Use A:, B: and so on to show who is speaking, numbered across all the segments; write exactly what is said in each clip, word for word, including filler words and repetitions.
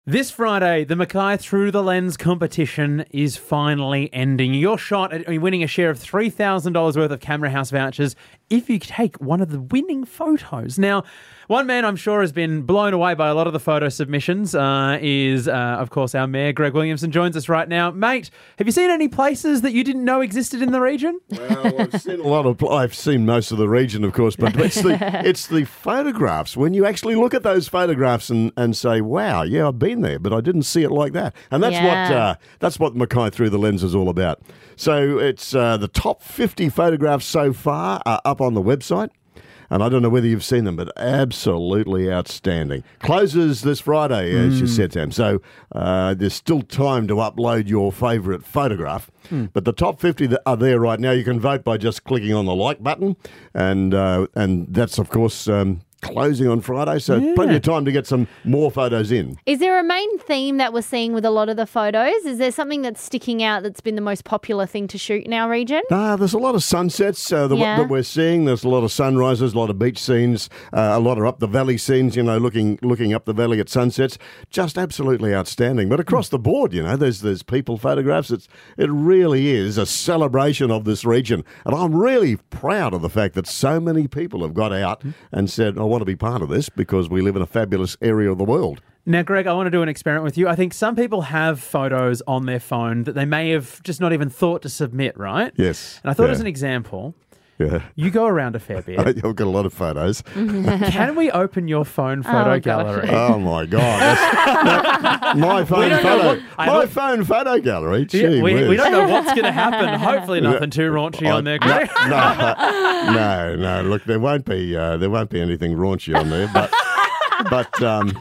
A: This Friday, the Mackay Through the Lens competition is finally ending. Your shot at winning a share of three thousand dollars worth of Camera House vouchers if you take one of the winning photos. Now, one man I'm sure has been blown away by a lot of the photo submissions uh, is, uh, of course, our Mayor, Greg Williamson, joins us right now. Mate, have you seen any places that you didn't know existed in the region?
B: Well, I've seen a lot of, I've seen most of the region, of course, but it's the, it's the photographs. When you actually look at those photographs and, and say, wow, yeah, I've been there, but I didn't see it like that. And that's
C: Yeah.
B: what uh, that's what Mackay Through the Lens is all about. So it's uh, the top fifty photographs so far are up on the website. And I don't know whether you've seen them, but absolutely outstanding. Closes this Friday, as you said, Sam. So uh, there's still time to upload your favourite photograph. But the top fifty that are there right now. You can vote by just clicking on the like button. And uh, and that's, of course, um, closing on Friday. So
A: Yeah.
B: plenty of time to get some more photos in.
C: Is there a main theme that we're seeing with a lot of the photos? Is there something that's sticking out that's been the most popular thing to shoot in our region?
B: Ah, there's a lot of sunsets uh, the,
C: Yeah.
B: that we're seeing. There's a lot of sunrises, a lot of beach scenes, uh, a lot of up the valley scenes, you know, looking looking up the valley at sunsets. Just absolutely outstanding. But across the board, you know, there's there's people photographs. It's, it really is a celebration of this region. And I'm really proud of the fact that so many people have got out and said, I want to be part of this because we live in a fabulous area of the world.
A: Now, Greg, I want to do an experiment with you. I think some people have photos on their phone that they may have just not even thought to submit, right?
B: Yes.
A: And I thought
B: Yeah.
A: as an example,
B: Yeah.
A: you go around a fair bit.
B: I've got a lot of photos.
A: Can we open your phone photo
C: Oh, gosh.
A: gallery?
B: Oh my God! That's- my phone
A: don't know
B: photo,
A: what- I
B: my
A: don't-
B: phone photo gallery. Gee
A: Yeah, we,
B: whiz.
A: we don't know what's going to happen. Hopefully nothing too raunchy
B: I-
A: on there, Greg.
B: No, no, no. Look, there won't be uh, there won't be anything raunchy on there, but but um,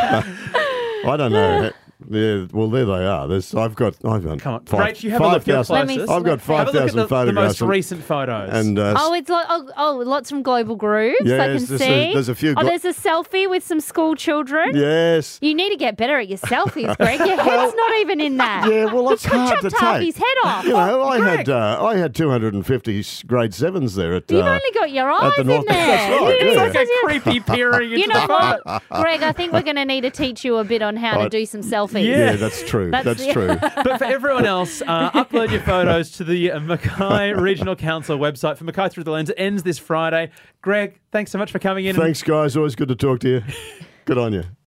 B: I don't know. Yeah, well, there they are. There's, I've got, I've got
A: Come on.
B: five,
A: Rach, you have a look at your
B: five thousand-
C: Let me-
A: closest.
B: I've got
C: Have a
B: five
A: Have a look at
B: thousand
A: the, the
B: photographs.
A: most recent photos.
B: and uh,
C: Oh, it's like oh, oh, lots from Global Grooves. I
B: Yes,
C: can
B: there's
C: see.
B: a- there's a few
C: Oh,
B: glo-
C: there's a selfie with some school children.
B: yes.
C: You need to get better at your selfies, Greg. Your head's not even in that.
B: Yeah, well, it's
C: Put
B: hard to
C: chopped half
B: take.
C: his head off.
B: You know, I
A: Greg.
B: had uh, I had two hundred fifty grade sevens there at.
C: You've
B: uh,
C: only got your eyes
B: the
C: in
B: North-
C: there.
B: That's right,
C: You-
B: yeah.
A: It's like a creepy peering into
C: You know
A: the photo.
C: what, Greg? I think we're going to need to teach you a bit on how to
B: Right.
C: do some selfies.
A: Yeah.
B: Yeah, that's true.
C: That's
B: That's,
C: the-
B: true.
A: But for everyone else, uh, upload your photos to the uh, Mackay Regional Council website for Mackay Through the Lens. It ends this Friday. Greg, thanks so much for coming in.
B: Thanks, guys. Always good to talk to you. Good on you.